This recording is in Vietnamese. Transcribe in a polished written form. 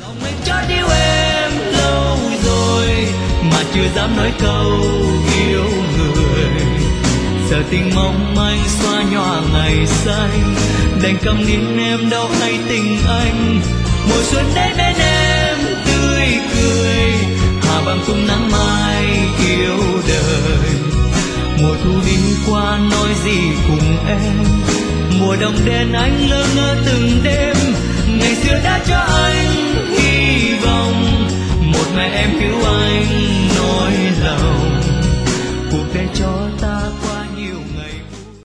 mình chót yêu em lâu rồi mà chưa dám nói câu yêu người. Giờ tình mong manh xóa nhòa ngày xanh, đành câm nín em đâu hay tình anh. Mùa xuân đến bên em tươi cười, hà bằng tung nắng mai yêu đời. Mùa thu đi qua nói gì cùng em, mùa đông đến anh lơ ngơ từng đêm. Ngày xưa đã cho anh